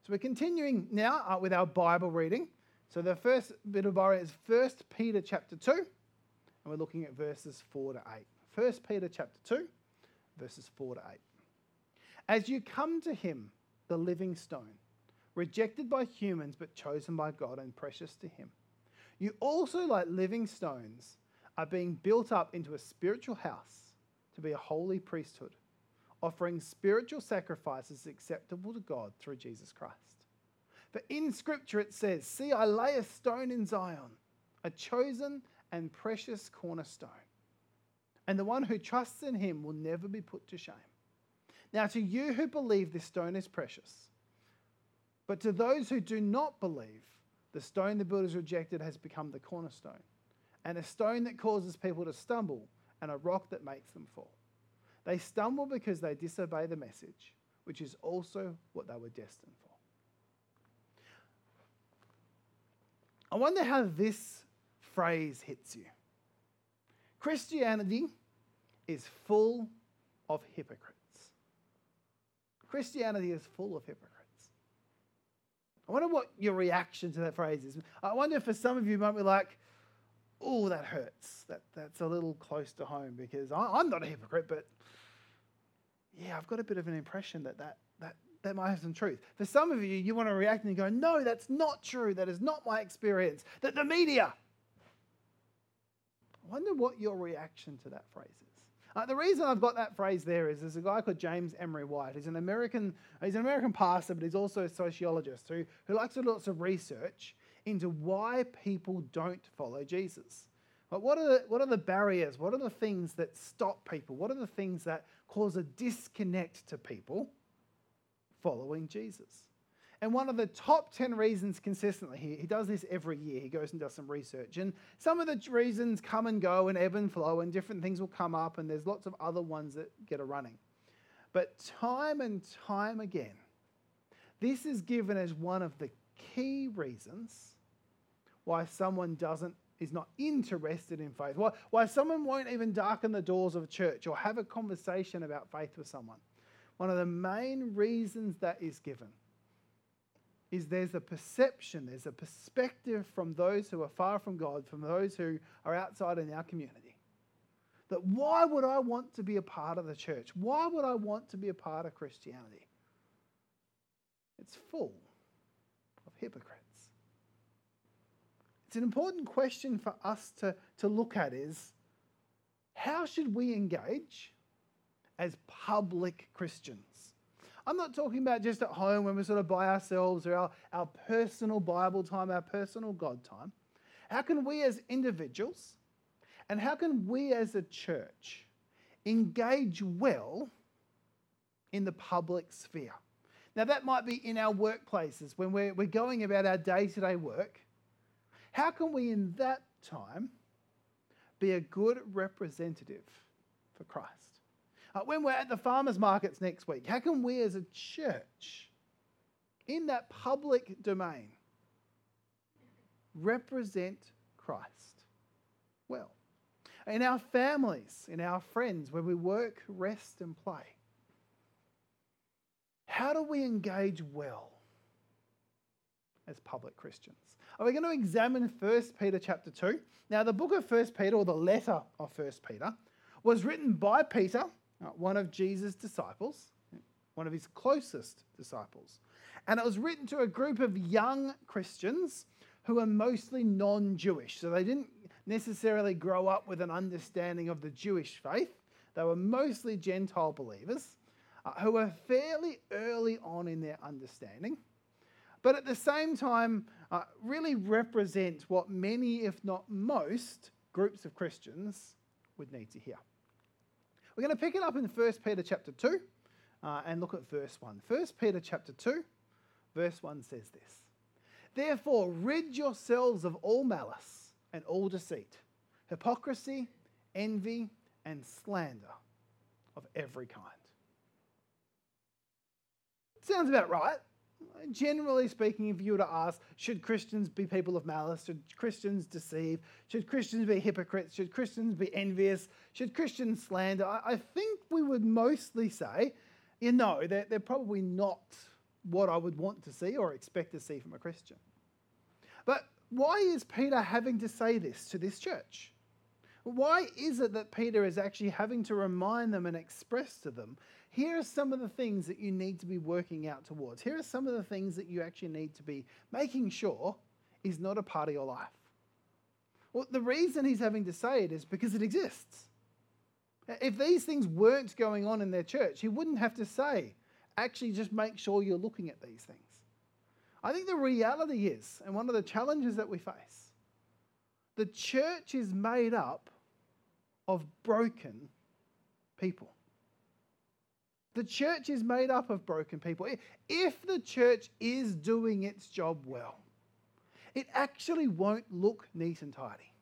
So we're continuing now with our Bible reading. So the first bit of Bible is 1 Peter chapter 2, and we're looking at verses 4 to 8. 1 Peter chapter 2, verses 4 to 8. As you come to him, the living stone, rejected by humans but chosen by God and precious to him, you also, like living stones, are being built up into a spiritual house to be a holy priesthood, offering spiritual sacrifices acceptable to God through Jesus Christ. For in Scripture it says, "See, I lay a stone in Zion, a chosen and precious cornerstone, and the one who trusts in him will never be put to shame." Now to you who believe, this stone is precious. But to those who do not believe, the stone the builders rejected has become the cornerstone, and a stone that causes people to stumble, and a rock that makes them fall. They stumble because they disobey the message, which is also what they were destined for. I wonder how this phrase hits you. Christianity is full of hypocrites. Christianity is full of hypocrites. I wonder what your reaction to that phrase is. I wonder if for some of you might be like, oh, that hurts. That's a little close to home, because I'm not a hypocrite, but yeah, I've got a bit of an impression that might have some truth. For some of you, you want to react and go, no, that's not true. That is not my experience. That the media. I wonder what your reaction to that phrase is. The reason I've got that phrase there is there's a guy called James Emery White. He's an American pastor, but he's also a sociologist who likes to do lots of research into why people don't follow Jesus. But what are the barriers? What are the things that stop people? What are the things that cause a disconnect to people following Jesus? And one of the top 10 reasons consistently, he does this every year, he goes and does some research, and some of the reasons come and go and ebb and flow, and different things will come up, and there's lots of other ones that get a running. But time and time again, this is given as one of the key reasons why someone is not interested in faith, why someone won't even darken the doors of a church or have a conversation about faith with someone. One of the main reasons that is given is there's a perception, there's a perspective from those who are far from God, from those who are outside in our community, that why would I want to be a part of the church? Why would I want to be a part of Christianity? It's full of hypocrites. It's an important question for us to look at is, how should we engage as public Christians? I'm not talking about just at home when we're sort of by ourselves, or our personal Bible time, our personal God time. How can we as individuals, and how can we as a church engage well in the public sphere? Now that might be in our workplaces when we're going about our day-to-day work. How can we in that time be a good representative for Christ? When we're at the farmers markets next week, how can we as a church in that public domain represent Christ well? In our families, in our friends, where we work, rest and play, how do we engage well as public Christians? We're going to examine 1 Peter chapter 2. Now, the book of 1 Peter, or the letter of 1 Peter, was written by Peter, one of Jesus' disciples, one of his closest disciples. And it was written to a group of young Christians who are mostly non-Jewish. So they didn't necessarily grow up with an understanding of the Jewish faith. They were mostly Gentile believers who were fairly early on in their understanding, but at the same time really represent what many, if not most, groups of Christians would need to hear. We're going to pick it up in 1 Peter chapter 2 and look at verse 1. 1 Peter chapter 2, verse 1 says this: "Therefore rid yourselves of all malice and all deceit, hypocrisy, envy, and slander of every kind." Sounds about right. Generally speaking, if you were to ask, should Christians be people of malice? Should Christians deceive? Should Christians be hypocrites? Should Christians be envious? Should Christians slander? I think we would mostly say, they're probably not what I would want to see or expect to see from a Christian. But why is Peter having to say this to this church? Why is it that Peter is actually having to remind them and express to them, here are some of the things that you need to be working out towards. Here are some of the things that you actually need to be making sure is not a part of your life. Well, the reason he's having to say it is because it exists. If these things weren't going on in their church, he wouldn't have to say, actually just make sure you're looking at these things. I think the reality is, and one of the challenges that we face, the church is made up of broken people. The church is made up of broken people. If the church is doing its job well, it actually won't look neat and tidy.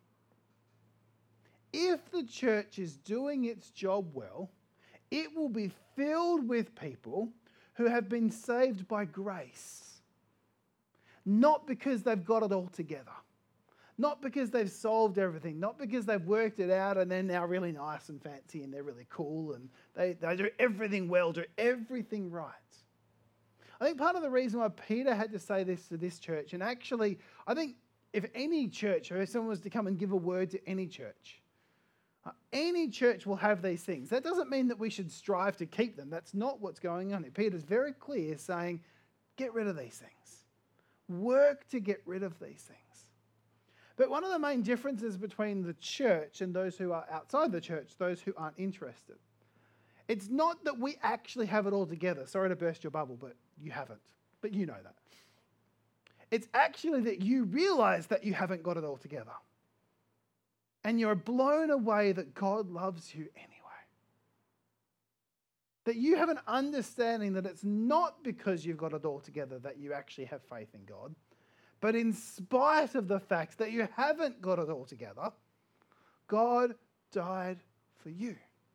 If the church is doing its job well, it will be filled with people who have been saved by grace. Not because they've got it all together. Not because they've solved everything. Not because they've worked it out and they're now really nice and fancy and they're really cool and they do everything well, do everything right. I think part of the reason why Peter had to say this to this church, and actually, I think if any church, or if someone was to come and give a word to any church will have these things. That doesn't mean that we should strive to keep them. That's not what's going on here. Peter's very clear saying, get rid of these things. Work to get rid of these things. But one of the main differences between the church and those who are outside the church, those who aren't interested, it's not that we actually have it all together. Sorry to burst your bubble, but you haven't. But you know that. It's actually that you realize that you haven't got it all together. And you're blown away that God loves you anyway. That you have an understanding that it's not because you've got it all together that you actually have faith in God, but in spite of the fact that you haven't got it all together, God died for you.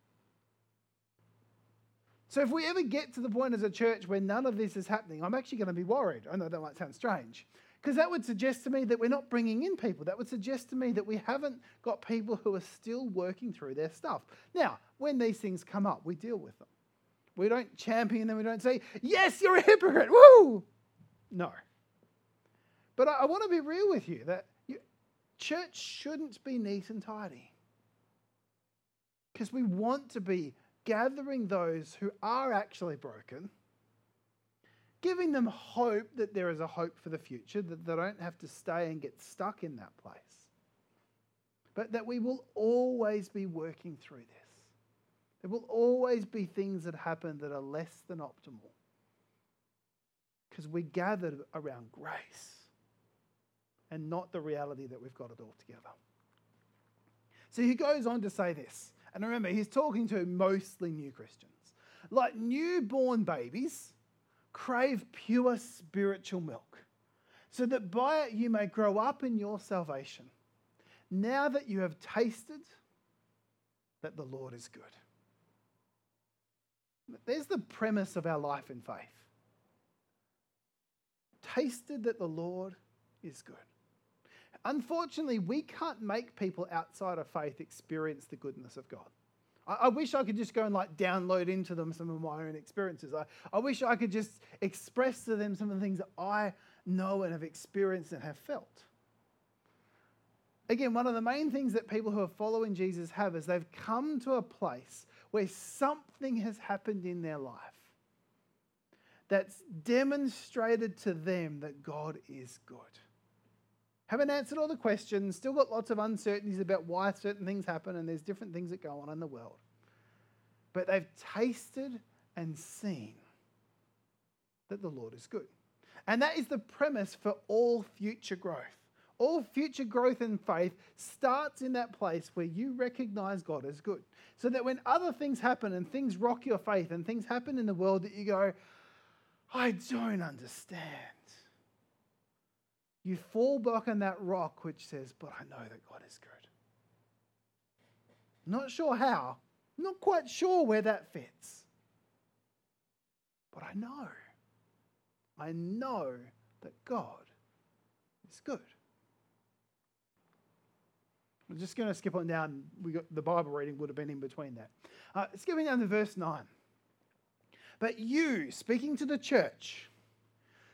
So if we ever get to the point as a church where none of this is happening, I'm actually going to be worried. I know that might sound strange, because that would suggest to me that we're not bringing in people. That would suggest to me that we haven't got people who are still working through their stuff. Now, when these things come up, we deal with them. We don't champion them. We don't say, yes, you're a hypocrite. Woo! No. But I want to be real with you that church shouldn't be neat and tidy. Because we want to be gathering those who are actually broken, giving them hope that there is a hope for the future, that they don't have to stay and get stuck in that place. But that we will always be working through this. There will always be things that happen that are less than optimal. Because we gathered around grace and not the reality that we've got it all together. So he goes on to say this. And remember, he's talking to mostly new Christians. Like newborn babies, crave pure spiritual milk, so that by it you may grow up in your salvation, now that you have tasted that the Lord is good. There's the premise of our life in faith. Tasted that the Lord is good. Unfortunately, we can't make people outside of faith experience the goodness of God. I wish I could just go and download into them some of my own experiences. I wish I could just express to them some of the things that I know and have experienced and have felt. Again, one of the main things that people who are following Jesus have is they've come to a place where something has happened in their life that's demonstrated to them that God is good. Haven't answered all the questions, still got lots of uncertainties about why certain things happen, and there's different things that go on in the world. But they've tasted and seen that the Lord is good. And that is the premise for all future growth. All future growth in faith starts in that place where you recognize God as good. So that when other things happen and things rock your faith and things happen in the world that you go, I don't understand. You fall back on that rock which says, but I know that God is good. Not sure how, not quite sure where that fits. But I know that God is good. I'm just going to skip on down. The Bible reading would have been in between that. Skipping down to verse 9. But you, speaking to the church,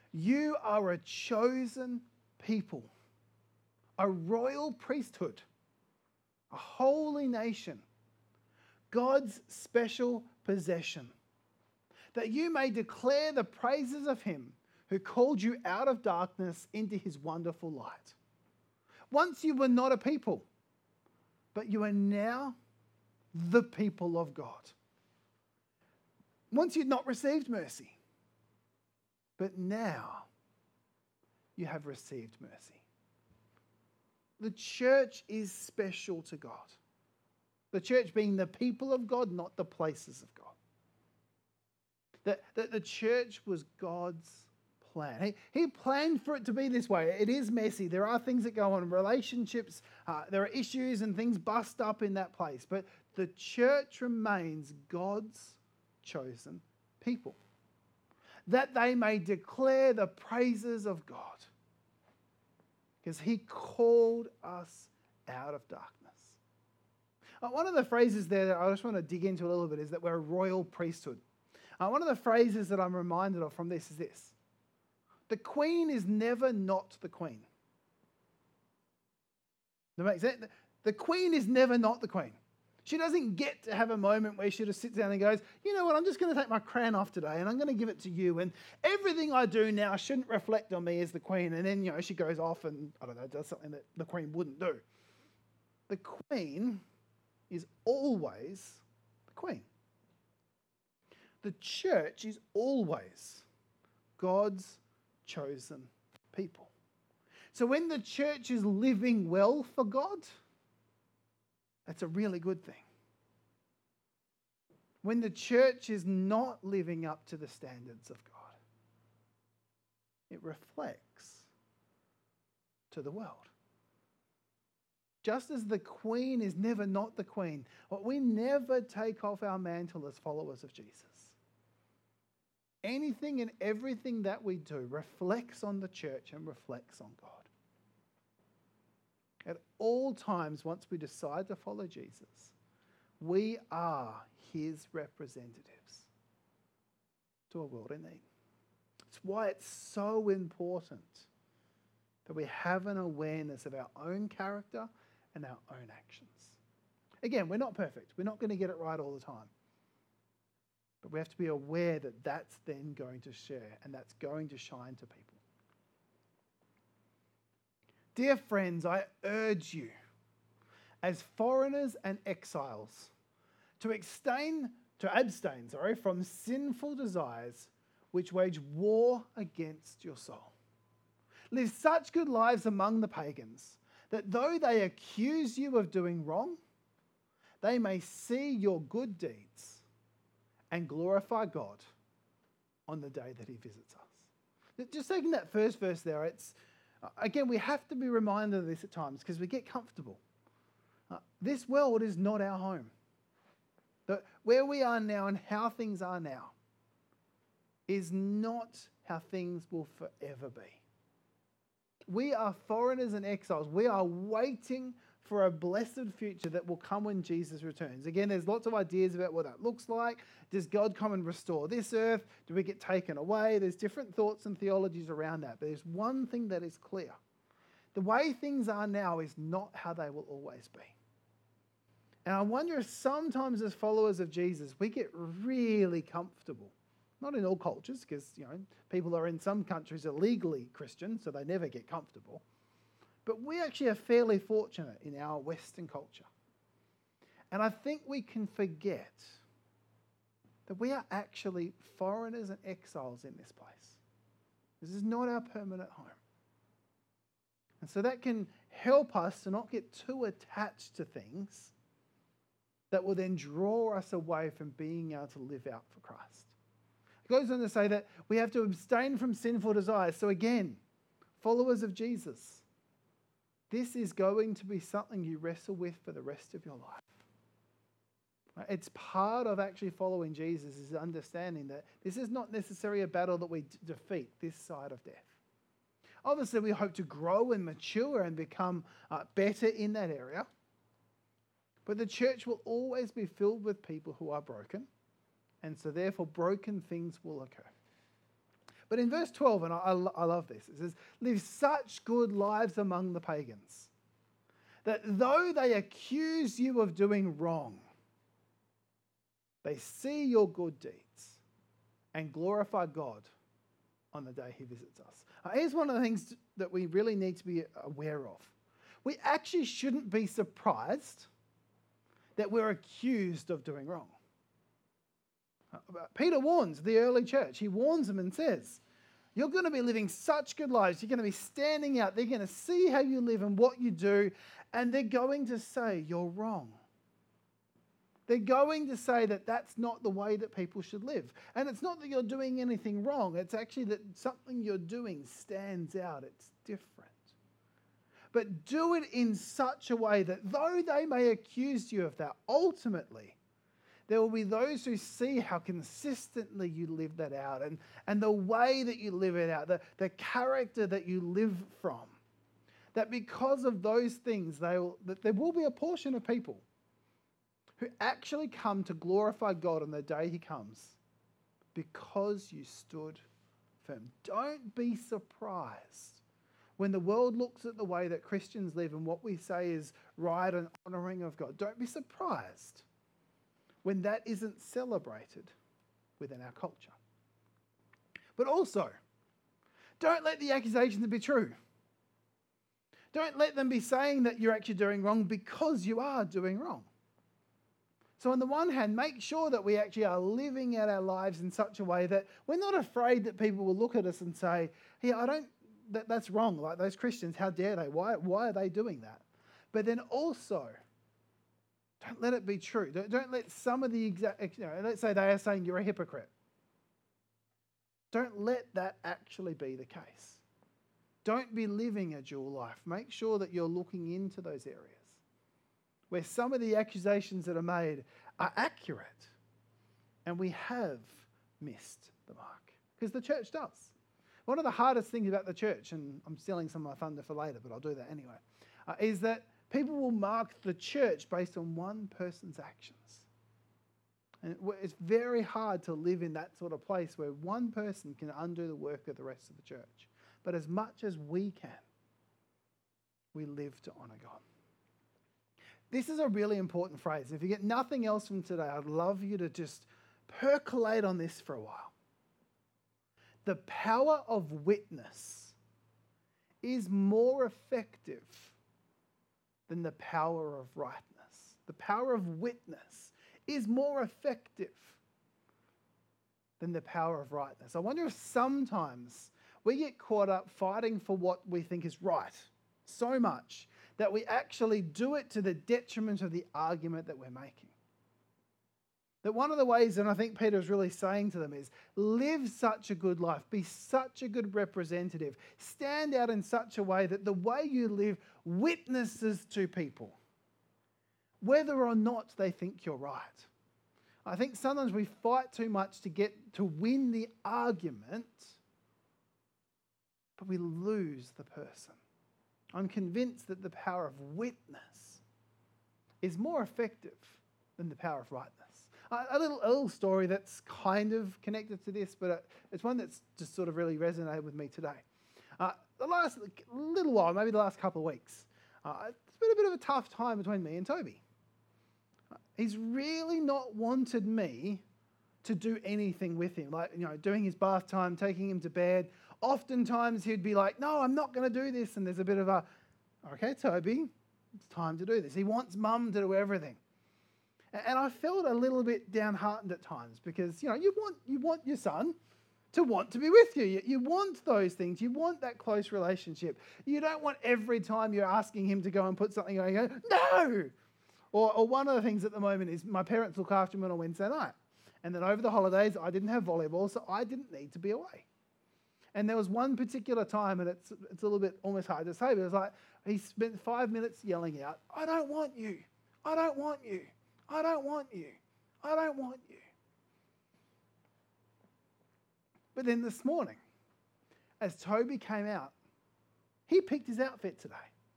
You are a chosen people, a royal priesthood, a holy nation, God's special possession, that you may declare the praises of him who called you out of darkness into his wonderful light. Once you were not a people, but you are now the people of God. Once you'd not received mercy, but now you have received mercy. The church is special to God. The church being the people of God, not the places of God. That the church was God's plan. He planned for it to be this way. It is messy. There are things that go on in relationships. There are issues and things bust up in that place. But the church remains God's chosen people, that they may declare the praises of God, because he called us out of darkness. One of the phrases there that I just want to dig into a little bit is that we're a royal priesthood. One of the phrases that I'm reminded of from this is this: the queen is never not the queen. That makes sense? The queen is never not the queen. She doesn't get to have a moment where she just sits down and goes, you know what, I'm just going to take my crown off today and I'm going to give it to you, and everything I do now shouldn't reflect on me as the queen. And then, she goes off and, I don't know, does something that the queen wouldn't do. The queen is always the queen. The church is always God's chosen people. So when the church is living well for God, that's a really good thing. When the church is not living up to the standards of God, it reflects to the world. Just as the queen is never not the queen, we never take off our mantle as followers of Jesus. Anything and everything that we do reflects on the church and reflects on God. At all times, once we decide to follow Jesus, we are his representatives to a world in need. It's why it's so important that we have an awareness of our own character and our own actions. Again, we're not perfect. We're not going to get it right all the time. But we have to be aware that that's then going to share and that's going to shine to people. Dear friends, I urge you, as foreigners and exiles, to abstain from sinful desires which wage war against your soul. Live such good lives among the pagans that though they accuse you of doing wrong, they may see your good deeds and glorify God on the day that he visits us. Just taking that first verse there, again, we have to be reminded of this at times because we get comfortable. This world is not our home. Where we are now and how things are now is not how things will forever be. We are foreigners and exiles. We are waiting for a blessed future that will come when Jesus returns. Again, there's lots of ideas about what that looks like. Does God come and restore this earth? Do we get taken away? There's different thoughts and theologies around that. But there's one thing that is clear. The way things are now is not how they will always be. And I wonder if sometimes as followers of Jesus, we get really comfortable. Not in all cultures, because people are in some countries illegally Christian, so they never get comfortable. But we actually are fairly fortunate in our Western culture. And I think we can forget that we are actually foreigners and exiles in this place. This is not our permanent home. And so that can help us to not get too attached to things that will then draw us away from being able to live out for Christ. It goes on to say that we have to abstain from sinful desires. So again, followers of Jesus, this is going to be something you wrestle with for the rest of your life. It's part of actually following Jesus is understanding that this is not necessarily a battle that we defeat this side of death. Obviously, we hope to grow and mature and become better in that area. But the church will always be filled with people who are broken. And so therefore, broken things will occur. But in verse 12, and I love this, it says, live such good lives among the pagans, that though they accuse you of doing wrong, they see your good deeds and glorify God on the day he visits us. Here's one of the things that we really need to be aware of. We actually shouldn't be surprised that we're accused of doing wrong. Peter warns the early church. He warns them and says, you're going to be living such good lives. You're going to be standing out. They're going to see how you live and what you do, and they're going to say you're wrong. They're going to say that that's not the way that people should live. And it's not that you're doing anything wrong. It's actually that something you're doing stands out. It's different. But do it in such a way that though they may accuse you of that, ultimately, there will be those who see how consistently you live that out and the way that you live it out, the character that you live from. That because of those things, that there will be a portion of people who actually come to glorify God on the day he comes because you stood firm. Don't be surprised when the world looks at the way that Christians live and what we say is right and honouring of God. Don't be surprised when that isn't celebrated within our culture. But also, don't let the accusations be true. Don't let them be saying that you're actually doing wrong because you are doing wrong. So on the one hand, make sure that we actually are living out our lives in such a way that we're not afraid that people will look at us and say, hey, that's wrong. Like those Christians, how dare they? Why are they doing that? But then also, don't let it be true. Don't let some of the let's say they are saying you're a hypocrite. Don't let that actually be the case. Don't be living a dual life. Make sure that you're looking into those areas where some of the accusations that are made are accurate and we have missed the mark. Because the church does. One of the hardest things about the church, and I'm stealing some of my thunder for later, but I'll do that anyway, is that people will mark the church based on one person's actions. And it's very hard to live in that sort of place where one person can undo the work of the rest of the church. But as much as we can, we live to honour God. This is a really important phrase. If you get nothing else from today, I'd love you to just percolate on this for a while. The power of witness is more effective than the power of rightness. The power of witness is more effective than the power of rightness. I wonder if sometimes we get caught up fighting for what we think is right so much that we actually do it to the detriment of the argument that we're making. That one of the ways, and I think Peter is really saying to them, is live such a good life, be such a good representative, stand out in such a way that the way you live witnesses to people, whether or not they think you're right. I think sometimes we fight too much to win the argument, but we lose the person. I'm convinced that the power of witness is more effective than the power of rightness. A little story that's kind of connected to this, but it's one that's just sort of really resonated with me today. The last little while, maybe the last couple of weeks, it's been a bit of a tough time between me and Toby. He's really not wanted me to do anything with him, like, doing his bath time, taking him to bed. Oftentimes he'd be like, no, I'm not going to do this. And there's a bit of a, okay, Toby, it's time to do this. He wants mum to do everything. And I felt a little bit downhearted at times because, you want your son to want to be with you. You want those things. You want that close relationship. You don't want every time you're asking him to go and put something on, you go, no! Or one of the things at the moment is my parents look after him on a Wednesday night. And then over the holidays, I didn't have volleyball, so I didn't need to be away. And there was one particular time, and it's a little bit almost hard to say, but it was like he spent 5 minutes yelling out, I don't want you. I don't want you. I don't want you. I don't want you. But then this morning, as Toby came out, he picked his outfit today.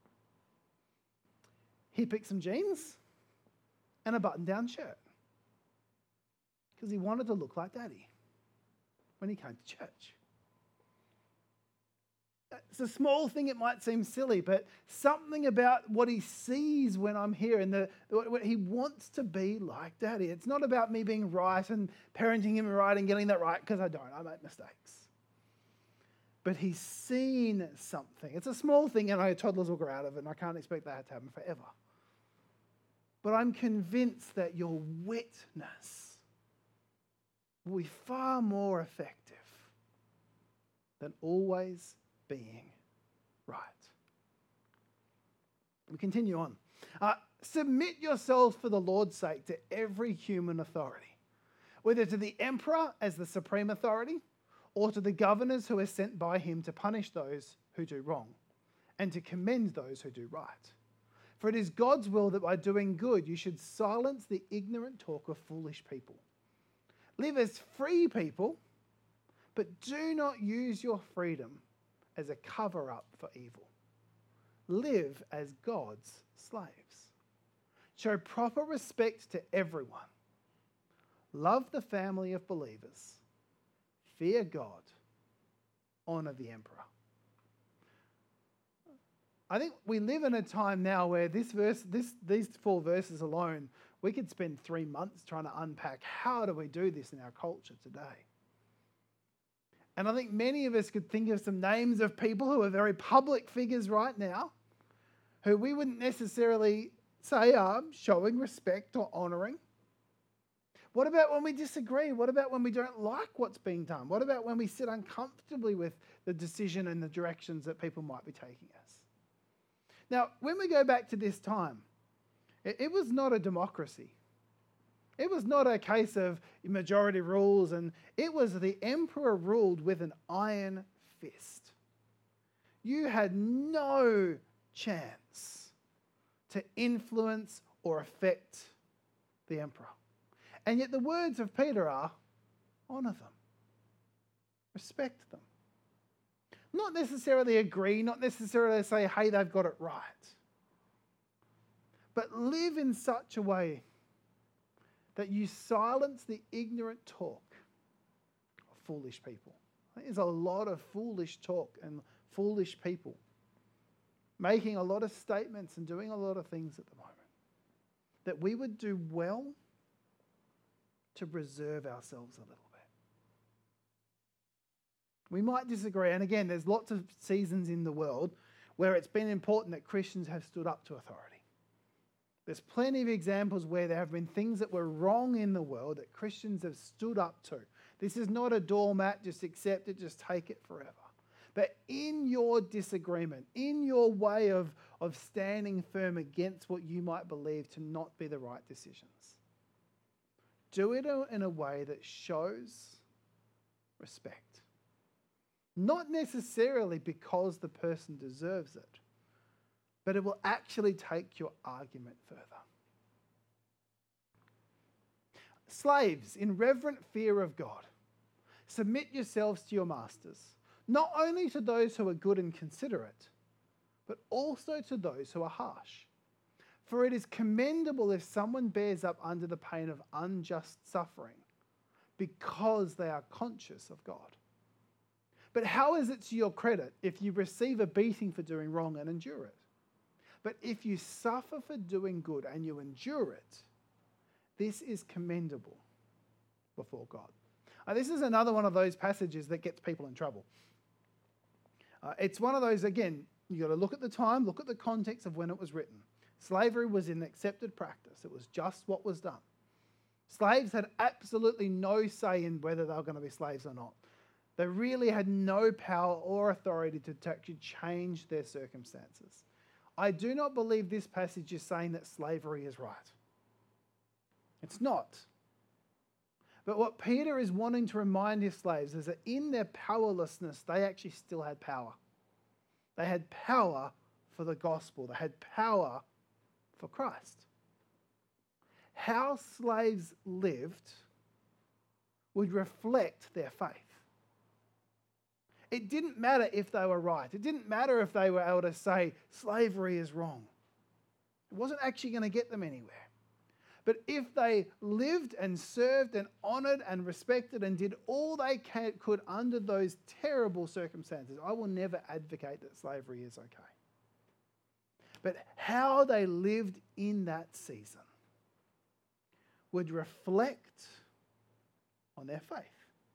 He picked some jeans and a button-down shirt because he wanted to look like Daddy when he came to church. It's a small thing, it might seem silly, but something about what he sees when I'm here and what he wants to be like Daddy. It's not about me being right and parenting him right and getting that right, because I don't. I make mistakes. But he's seen something. It's a small thing, and I know toddlers will grow out of it, and I can't expect that to happen forever. But I'm convinced that your witness will be far more effective than always being right. We continue on. Submit yourselves for the Lord's sake to every human authority, whether to the emperor as the supreme authority or to the governors who are sent by him to punish those who do wrong and to commend those who do right. For it is God's will that by doing good you should silence the ignorant talk of foolish people. Live as free people, but do not use your freedom as a cover-up for evil. Live as God's slaves. Show proper respect to everyone. Love the family of believers. Fear God. Honour the emperor. I think we live in a time now where these 4 verses alone, we could spend 3 months trying to unpack how do we do this in our culture today. And I think many of us could think of some names of people who are very public figures right now, who we wouldn't necessarily say are showing respect or honouring. What about when we disagree? What about when we don't like what's being done? What about when we sit uncomfortably with the decision and the directions that people might be taking us? Now, when we go back to this time, it was not a democracy. It was not a case of majority rules, and it was the emperor ruled with an iron fist. You had no chance to influence or affect the emperor. And yet the words of Peter are, honour them, respect them. Not necessarily agree, not necessarily say, hey, they've got it right. But live in such a way that you silence the ignorant talk of foolish people. There's a lot of foolish talk and foolish people making a lot of statements and doing a lot of things at the moment. That we would do well to reserve ourselves a little bit. We might disagree, and again, there's lots of seasons in the world where it's been important that Christians have stood up to authority. There's plenty of examples where there have been things that were wrong in the world that Christians have stood up to. This is not a doormat, just accept it, just take it forever. But in your disagreement, in your way of standing firm against what you might believe to not be the right decisions, do it in a way that shows respect. Not necessarily because the person deserves it, but it will actually take your argument further. Slaves, in reverent fear of God, submit yourselves to your masters, not only to those who are good and considerate, but also to those who are harsh. For it is commendable if someone bears up under the pain of unjust suffering, because they are conscious of God. But how is it to your credit if you receive a beating for doing wrong and endure it? But if you suffer for doing good and you endure it, this is commendable before God. This is another one of those passages that gets people in trouble. It's one of those, again, you've got to look at the time, look at the context of when it was written. Slavery was an accepted practice. It was just what was done. Slaves had absolutely no say in whether they were going to be slaves or not. They really had no power or authority to actually change their circumstances. I do not believe this passage is saying that slavery is right. It's not. But what Peter is wanting to remind his slaves is that in their powerlessness, they actually still had power. They had power for the gospel. They had power for Christ. How slaves lived would reflect their faith. It didn't matter if they were right. It didn't matter if they were able to say slavery is wrong. It wasn't actually going to get them anywhere. But if they lived and served and honoured and respected and did all they could under those terrible circumstances, I will never advocate that slavery is okay. But how they lived in that season would reflect on their faith.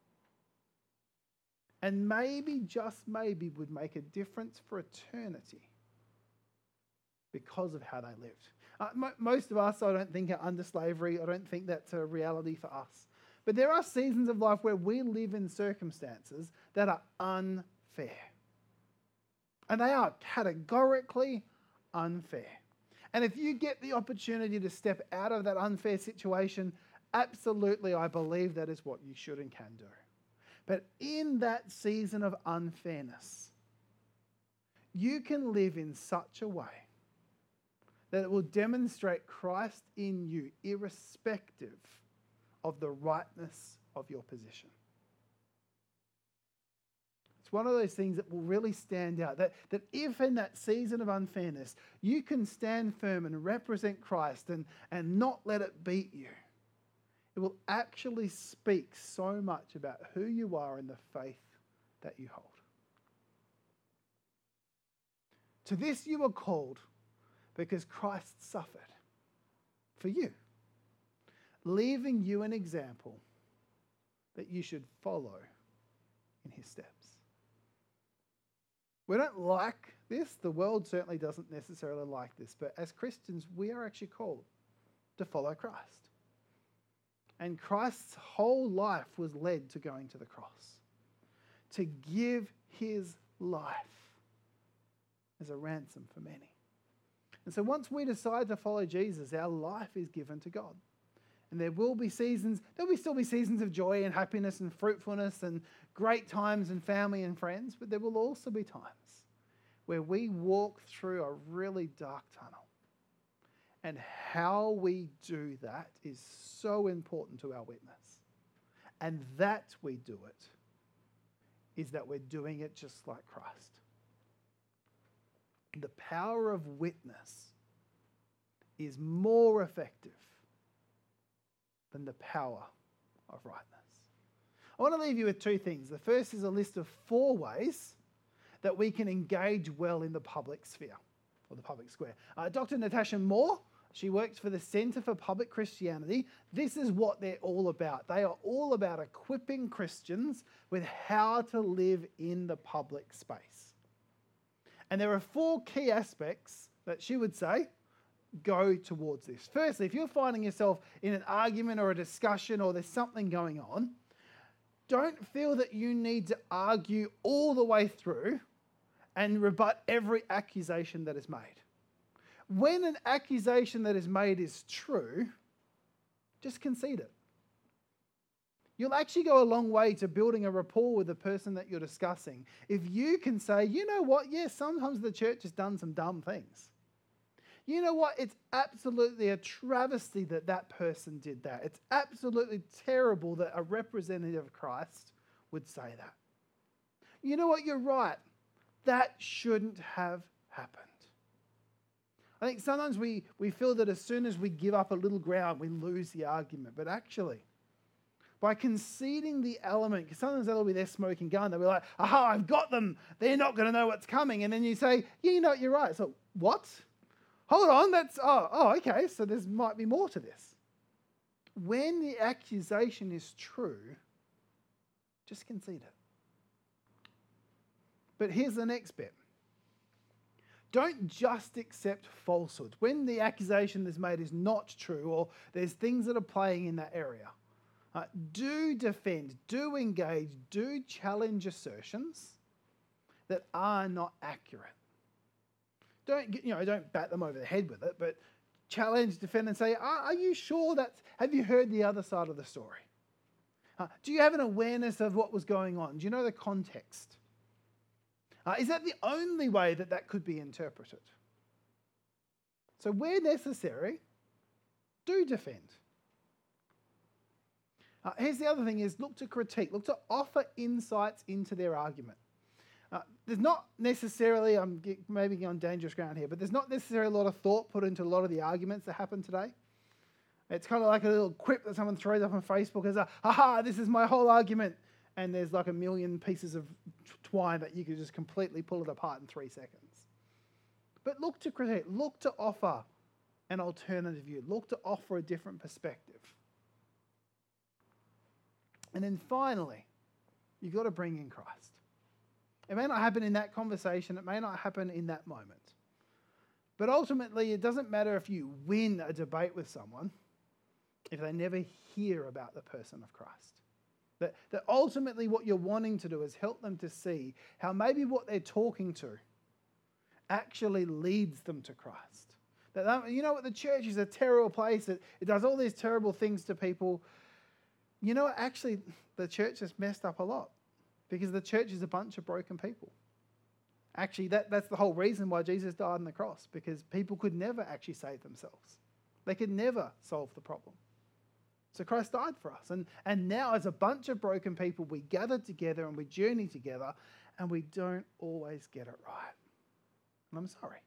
And maybe, just maybe, would make a difference for eternity because of how they lived. Most of us, I don't think, are under slavery. I don't think that's a reality for us. But there are seasons of life where we live in circumstances that are unfair. And they are categorically unfair. And if you get the opportunity to step out of that unfair situation, absolutely, I believe that is what you should and can do. But in that season of unfairness, you can live in such a way that it will demonstrate Christ in you, irrespective of the rightness of your position. It's one of those things that will really stand out, that if in that season of unfairness, you can stand firm and represent Christ and not let it beat you, it will actually speak so much about who you are and the faith that you hold. To this you are called, because Christ suffered for you, leaving you an example that you should follow in his steps. We don't like this. The world certainly doesn't necessarily like this. But as Christians, we are actually called to follow Christ. And Christ's whole life was led to going to the cross, to give his life as a ransom for many. And so once we decide to follow Jesus, our life is given to God. And there will still be seasons of joy and happiness and fruitfulness and great times and family and friends, but there will also be times where we walk through a really dark tunnel. And how we do that is so important to our witness. And that we do it is that we're doing it just like Christ. The power of witness is more effective than the power of rightness. I want to leave you with two things. The first is a list of 4 ways that we can engage well in the public sphere, or the public square. Dr. Natasha Moore, she works for the Centre for Public Christianity. This is what they're all about. They are all about equipping Christians with how to live in the public space. And there are 4 key aspects that she would say go towards this. Firstly, if you're finding yourself in an argument or a discussion or there's something going on, don't feel that you need to argue all the way through and rebut every accusation that is made. When an accusation that is made is true, just concede it. You'll actually go a long way to building a rapport with the person that you're discussing. If you can say, you know what, yes, sometimes the church has done some dumb things. You know what, it's absolutely a travesty that that person did that. It's absolutely terrible that a representative of Christ would say that. You know what, you're right. That shouldn't have happened. I think sometimes we feel that as soon as we give up a little ground, we lose the argument. But actually, by conceding the element, because sometimes they'll be there smoking gun, they'll be like, aha, I've got them. They're not going to know what's coming. And then you say, yeah, you know what, you're right. So, what? Hold on, okay, so there might be more to this. When the accusation is true, just concede it. But here's the next bit. Don't just accept falsehood. When the accusation that's made is not true or there's things that are playing in that area, do defend, do engage, do challenge assertions that are not accurate. Don't bat them over the head with it, but challenge, defend, and say, are you sure have you heard the other side of the story? Do you have an awareness of what was going on? Do you know the context? Is that the only way that could be interpreted? So where necessary, do defend. Here's the other thing is look to critique, look to offer insights into their argument. There's not necessarily, I'm maybe on dangerous ground here, but there's not necessarily a lot of thought put into a lot of the arguments that happen today. It's kind of like a little quip that someone throws up on Facebook as haha, this is my whole argument. And there's like a million pieces of twine that you could just completely pull it apart in 3 seconds. But look to critique, look to offer an alternative view, look to offer a different perspective. And then finally, you've got to bring in Christ. It may not happen in that conversation, it may not happen in that moment. But ultimately, it doesn't matter if you win a debate with someone if they never hear about the person of Christ. That ultimately what you're wanting to do is help them to see how maybe what they're talking to actually leads them to Christ. That, you know what, the church is a terrible place. It does all these terrible things to people. You know what, actually, the church has messed up a lot because the church is a bunch of broken people. Actually, that's the whole reason why Jesus died on the cross, because people could never actually save themselves. They could never solve the problem. So Christ died for us. And now as a bunch of broken people, we gather together and we journey together and we don't always get it right. And I'm sorry.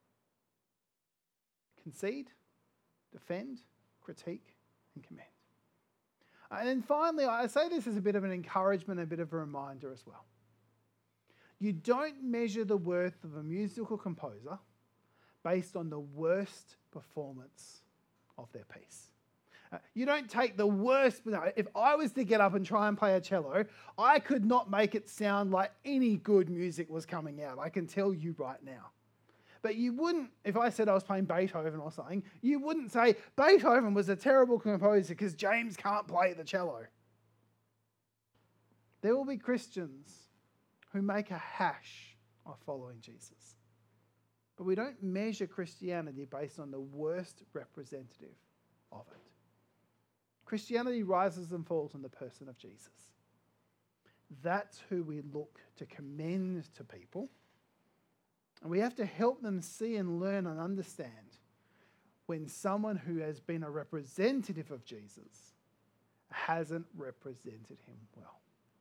Concede, defend, critique, and commend. And then finally, I say this as a bit of an encouragement, a bit of a reminder as well. You don't measure the worth of a musical composer based on the worst performance of their piece. You don't take the worst. No, if I was to get up and try and play a cello, I could not make it sound like any good music was coming out. I can tell you right now. But you wouldn't, if I said I was playing Beethoven or something, you wouldn't say Beethoven was a terrible composer because James can't play the cello. There will be Christians who make a hash of following Jesus. But we don't measure Christianity based on the worst representative of it. Christianity rises and falls on the person of Jesus. That's who we look to commend to people. And we have to help them see and learn and understand when someone who has been a representative of Jesus hasn't represented him well.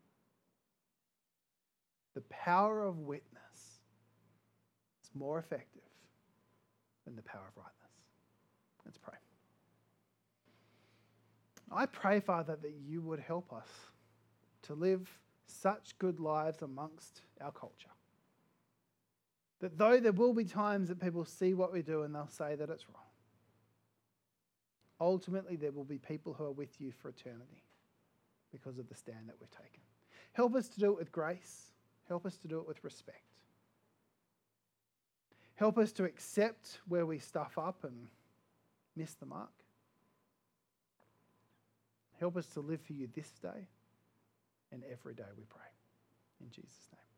The power of witness is more effective than the power of rightness. Let's pray. I pray, Father, that you would help us to live such good lives amongst our culture. That though there will be times that people see what we do and they'll say that it's wrong, ultimately there will be people who are with you for eternity because of the stand that we've taken. Help us to do it with grace. Help us to do it with respect. Help us to accept where we stuff up and miss the mark. Help us to live for you this day and every day, we pray. In Jesus' name.